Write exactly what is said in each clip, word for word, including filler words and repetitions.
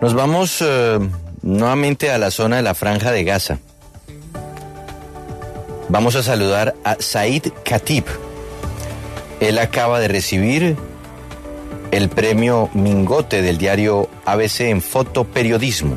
Nos vamos eh, nuevamente a la zona de la Franja de Gaza. Vamos a saludar a Said Khatib. Él acaba de recibir el premio Mingote del diario A B C en fotoperiodismo,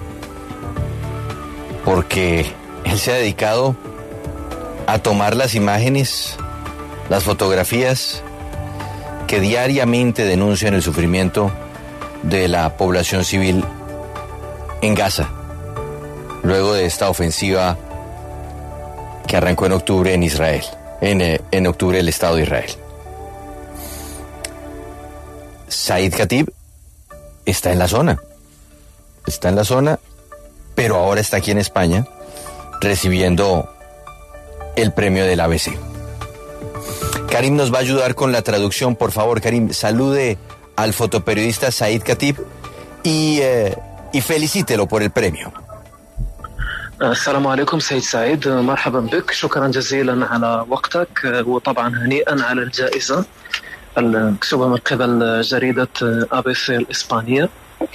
porque él se ha dedicado a tomar las imágenes, las fotografías que diariamente denuncian el sufrimiento de la población civil en Gaza, luego de esta ofensiva que arrancó en octubre en Israel, en, eh, en octubre el Estado de Israel. Said Khatib está en la zona, está en la zona, pero ahora está aquí en España recibiendo el premio del A B C. Karim nos va a ayudar con la traducción, por favor. Karim, salude al fotoperiodista Said Khatib y, eh, y felicítelo por el premio. السلام عليكم سيد سعيد، مرحبا بك، شكرا جزيلا على وقتك، وطبعا هنيئا على الجائزة المكتوبة من قبل جريدة A B C الإسبانية.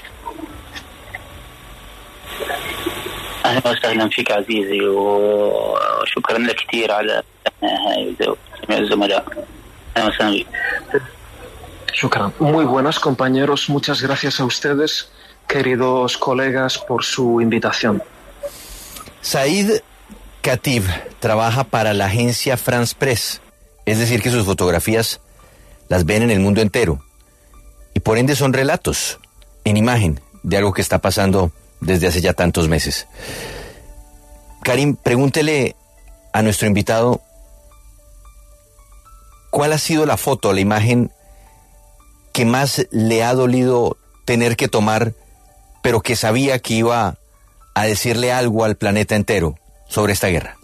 أهلا وسهلا فيك عزيزي، وشكرا لك كثير على هاي الزملاء. أهلا وسهلا بك. شكرا. Muy buenas compañeros, muchas gracias a ustedes, queridos colegas, por su invitación. Said Khatib trabaja para la agencia France Press, es decir que sus fotografías las ven en el mundo entero y por ende son relatos en imagen de algo que está pasando desde hace ya tantos meses. Karim, pregúntele a nuestro invitado cuál ha sido la foto, la imagen que más le ha dolido tener que tomar, pero que sabía que iba a decirle algo al planeta entero sobre esta guerra.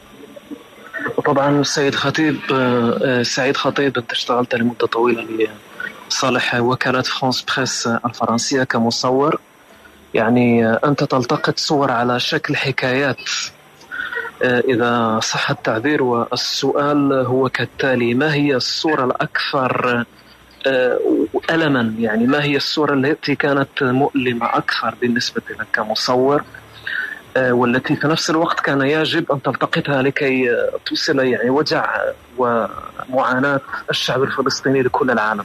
طبعا سيد خطيب سعيد خطيب انت اشتغلت لمدة طويلة لصالح وكالة فرانس بريس الفرنسية كمصور، يعني أنت تلتقط صور على شكل حكايات إذا صح التعبير، والسؤال هو كالتالي: ما هي الصورة الأكثر ألما؟ يعني ما هي الصورة التي كانت مؤلمة أكثر بالنسبة لك كمصور، والتي في نفس الوقت كان يجب أن تلتقطها لكي توصل يعني وجع ومعاناة الشعب الفلسطيني لكل العالم؟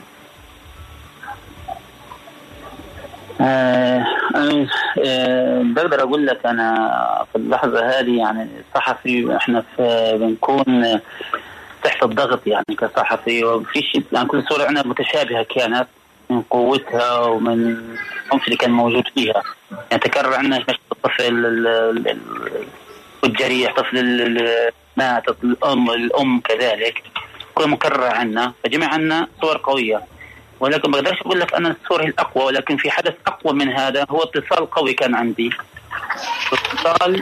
آه آه بقدر أقول لك أنا في اللحظة هذه يعني صحفي، إحنا بنكون تحت الضغط يعني كصحفي، وفي شيء يعني كل صورة عندنا متشابهة كانت من قوتها ومن العنف اللي كان موجود فيها. يعني تكرر عندنا مشهد الطفل والجريح، طفل مات، الأم الأم كذلك، كل مكرر عنا، فجمع عنا صور قوية. ولكن ما اقدرش اقول لك انا الصورة الاقوى، ولكن في حدث اقوى من هذا، هو اتصال قوي كان عندي، اتصال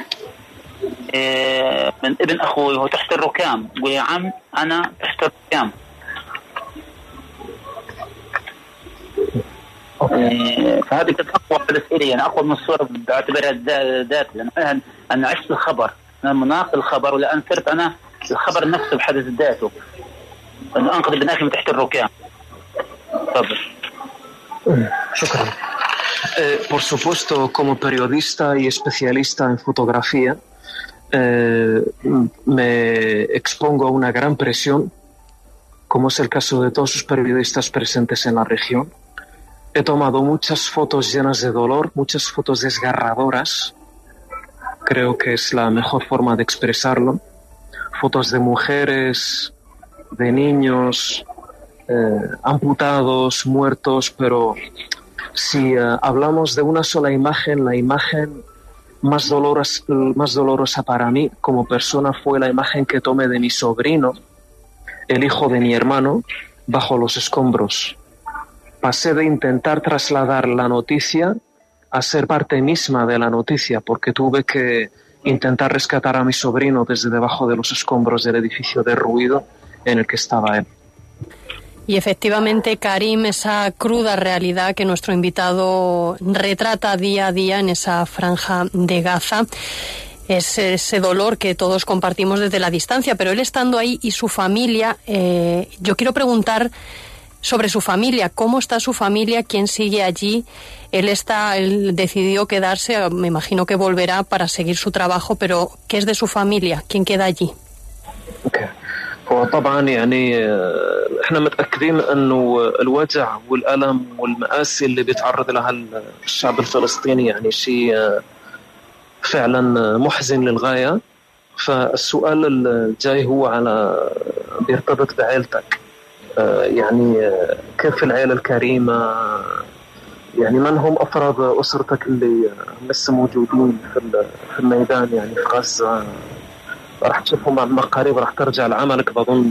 من ابن اخوي وهو تحت الركام، ويا عم انا تحت الركام. فهذه كانت اقوى حدث لي، يعني اقوى من الصورة بعتبرها ذات، لان انا عشت الخبر، انا مناخ الخبر، ولا انثرت انا الخبر نفسه بحدث ذاته، انا انقذ ابن اخي من تحت الركام. Shukran. Eh, por supuesto, como periodista y especialista en fotografía, eh, me expongo a una gran presión, como es el caso de todos los periodistas presentes en la región. He tomado muchas fotos llenas de dolor, muchas fotos desgarradoras, creo que es la mejor forma de expresarlo. Fotos de mujeres, de niños, Eh, amputados, muertos, pero si uh, hablamos de una sola imagen, la imagen más dolorosa, más dolorosa para mí como persona fue la imagen que tomé de mi sobrino, el hijo de mi hermano, bajo los escombros. Pasé de intentar trasladar la noticia a ser parte misma de la noticia, porque tuve que intentar rescatar a mi sobrino desde debajo de los escombros del edificio derruido en el que estaba él. Y efectivamente, Karim, esa cruda realidad que nuestro invitado retrata día a día en esa franja de Gaza, es ese dolor que todos compartimos desde la distancia, pero él estando ahí y su familia, eh, yo quiero preguntar sobre su familia. ¿Cómo está su familia? ¿Quién sigue allí? Él está, él decidió quedarse, me imagino que volverá para seguir su trabajo, pero ¿qué es de su familia? ¿Quién queda allí? Okay. وطبعا يعني احنا متأكدين انه الوجع والألم والمآسي اللي بيتعرض لها الشعب الفلسطيني يعني شيء فعلا محزن للغاية. فالسؤال الجاي هو على بيرتبط بعائلتك، يعني كيف العائلة الكريمة، يعني من هم أفراد أسرتك اللي لسه موجودين في الميدان يعني في غزة؟ راح تشوفهم عما قريب، راح ترجع لعملك بظن.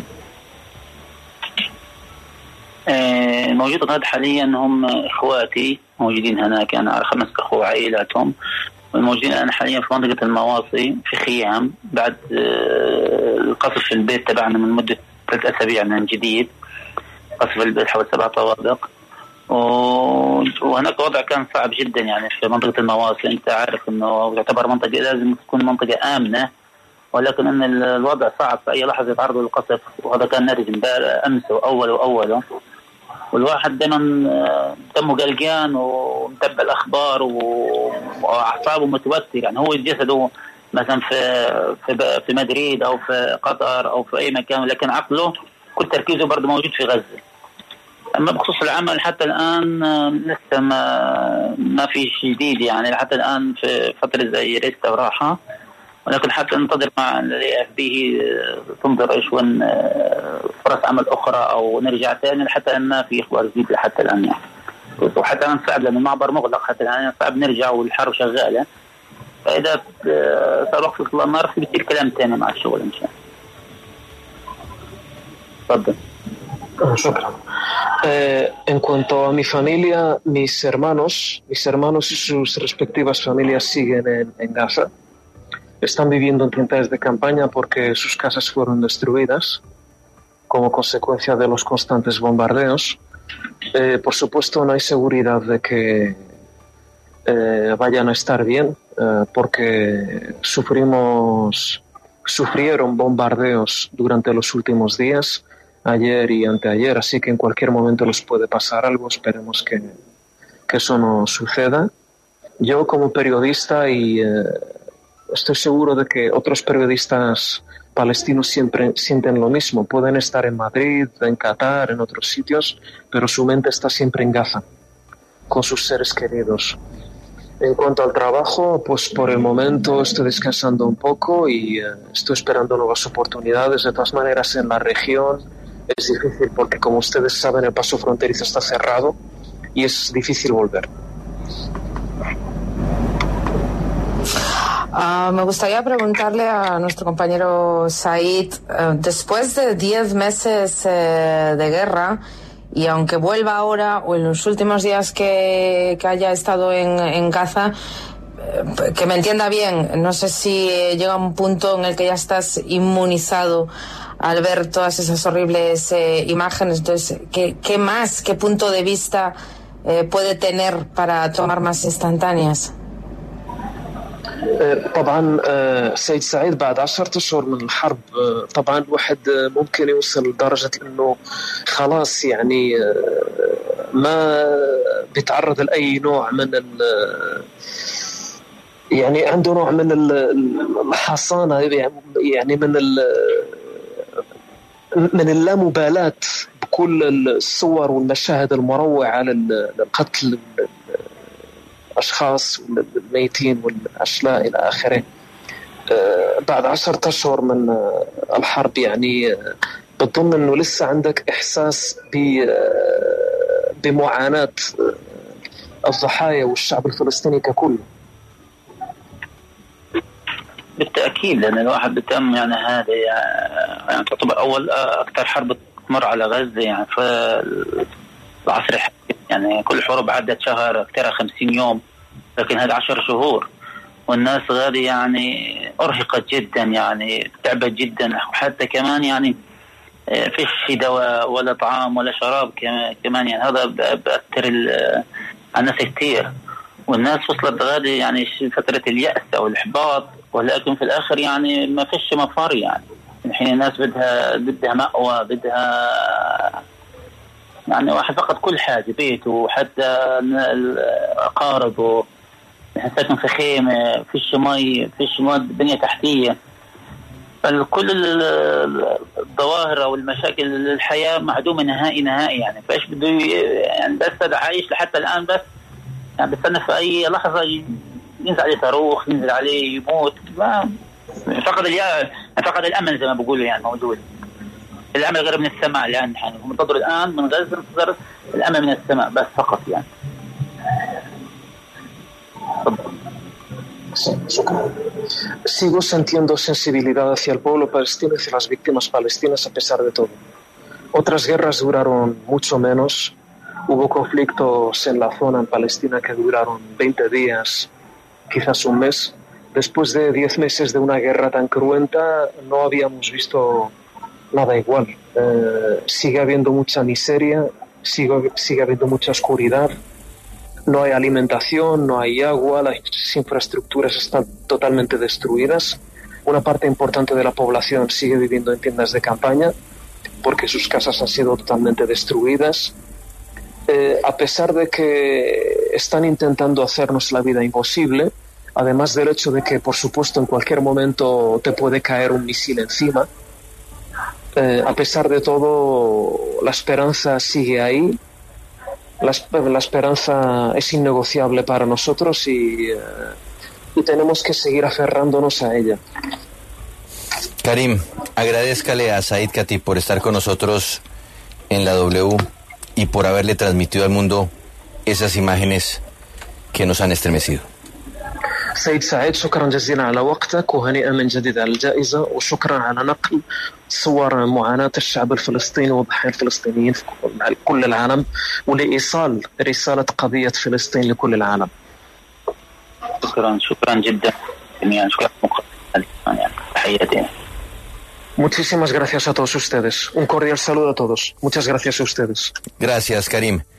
موجود غاد حاليا هم إخواتي موجودين هناك، أنا على خمس أخوة عائلاتهم والموجودين أنا حاليا في منطقة المواصي في خيام بعد القصف في البيت تبعنا من مدة ثلاث أسابيع من جديد. قصف البيت حوالي سبع طوابق، وهناك وضع كان صعب جدا يعني في منطقة المواصي. أنت عارف أنه تعتبر منطقة لازم تكون منطقة آمنة، ولكن أن الوضع صعب في أي لحظة يتعرضوا للقصف، وهذا كان ناتج أمس وأول وأوله. والواحد دائما دمه قلقان ومتبع الأخبار وأعصابه متوتر، يعني هو جسده مثلا في في في مدريد أو في قطر أو في أي مكان، لكن عقله كل تركيزه برضه موجود في غزة. أما بخصوص العمل حتى الآن لسه ما ما في شيء جديد، يعني حتى الآن في فترة زي ريست أو راحة، ولكن حتى ننتظر مع الاي اف بي تنظر ايش وين فرص عمل اخرى او نرجع ثاني، حتى ان ما في اخبار جديده حتى الان يعني. وحتى الان صعب لان المعبر مغلق حتى الان، صعب نرجع والحرب شغاله. فاذا صار وقت اطلاق النار بيصير كلام ثاني مع الشغل ان شاء الله. تفضل. Shukran. Eh, en cuanto a mi familia, mis hermanos, mis hermanos y sus respectivas familias siguen en, en Gaza. Están viviendo en tiendas de campaña porque sus casas fueron destruidas como consecuencia de los constantes bombardeos. Eh, por supuesto, no hay seguridad de que eh, vayan a estar bien, eh, porque sufrimos, sufrieron bombardeos durante los últimos días, ayer y anteayer, así que en cualquier momento les puede pasar algo. Esperemos que, que eso no suceda. Yo, como periodista, y eh, estoy seguro de que otros periodistas palestinos siempre sienten lo mismo. Pueden estar en Madrid, en Qatar, en otros sitios, pero su mente está siempre en Gaza, con sus seres queridos. En cuanto al trabajo, pues por el momento estoy descansando un poco y eh, estoy esperando nuevas oportunidades. De todas maneras, en la región es difícil porque, como ustedes saben, el paso fronterizo está cerrado y es difícil volver. Uh, me gustaría preguntarle a nuestro compañero Said, uh, después de diez meses uh, de guerra, y aunque vuelva ahora o en los últimos días que, que haya estado en, en Gaza, uh, que me entienda bien, no sé si uh, llega un punto en el que ya estás inmunizado al ver todas esas horribles uh, imágenes. Entonces, ¿qué, qué más, qué punto de vista uh, puede tener para tomar más instantáneas? طبعا سيد سعيد، بعد عشرة أشهر من الحرب طبعا الواحد ممكن يوصل لدرجة أنه خلاص يعني ما بيتعرض لأي نوع من ال يعني عنده نوع من الحصانة، يعني من ال من اللامبالاة بكل الصور والمشاهد المروعة للقتل الأشخاص والميتين والأشلاء إلى آخره. بعد عشرة أشهر من الحرب يعني بتظن أنه لسه عندك إحساس بمعاناة الضحايا والشعب الفلسطيني ككل. بالتأكيد، لأن الواحد بتأمل يعني هذا يعني تعتبر أول أكثر حرب تمر على غزة يعني في العصر الحديث. يعني كل حروب عدت شهر أكثر خمسين يوم، لكن هذا عشر شهور، والناس غادي يعني أرهقت جدا، يعني تعبت جدا، وحتى كمان يعني فيش دواء ولا طعام ولا شراب كمان، يعني هذا بأثر على الناس كتير. والناس وصلت غادي يعني فترة اليأس أو الإحباط، ولكن في الآخر يعني ما فيش مفر. يعني الحين الناس بدها بدها مأوى، بدها يعني واحد فقد كل حاجة، بيته وحتى أقاربه، ساكن في خيمة، فيش مي، فيش مواد بنية تحتية. فكل الظواهر أو المشاكل الحياة معدومة نهائي نهائي يعني. فإيش بده يعني؟ بس عايش لحتى الآن، بس يعني بستنى في أي لحظة ينزل عليه صاروخ، ينزل عليه يموت. ما فقد اليا فقد الأمل زي ما بيقولوا يعني. موجود الأمل غير من السماء الآن يعني. هم منتظر الآن من غزة، منتظر الأمل من السماء بس فقط يعني. Sigo sintiendo sensibilidad hacia el pueblo palestino y hacia las víctimas palestinas a pesar de todo. Otras guerras duraron mucho menos. Hubo conflictos en la zona en Palestina que duraron veinte días, quizás un mes. Después de diez meses de una guerra tan cruenta, no habíamos visto nada igual. Eh, sigue habiendo mucha miseria, sigue, sigue habiendo mucha oscuridad. No hay alimentación, no hay agua, las infraestructuras están totalmente destruidas. Una parte importante de la población sigue viviendo en tiendas de campaña porque sus casas han sido totalmente destruidas. Eh, a pesar de que están intentando hacernos la vida imposible, además del hecho de que, por supuesto, en cualquier momento te puede caer un misil encima, eh, a pesar de todo, la esperanza sigue ahí. La, la esperanza es innegociable para nosotros y, eh, y tenemos que seguir aferrándonos a ella. Karim, agradézcale a Said Khatib por estar con nosotros en la W y por haberle transmitido al mundo esas imágenes que nos han estremecido. سيد سعيد، شكرا جزيلا على وقتك وهنيئا من جديد على الجائزة، وشكرا على نقل صور معاناة الشعب الفلسطيني والضحايا الفلسطينيين في كل العالم، ولإيصال رسالة قضية فلسطين لكل العالم. شكرا شكرا جدا جميعا. شكرا يعني. تحياتي. Muchísimas gracias a todos ustedes. Un cordial saludo a todos. Muchas gracias a ustedes. Gracias, Karim.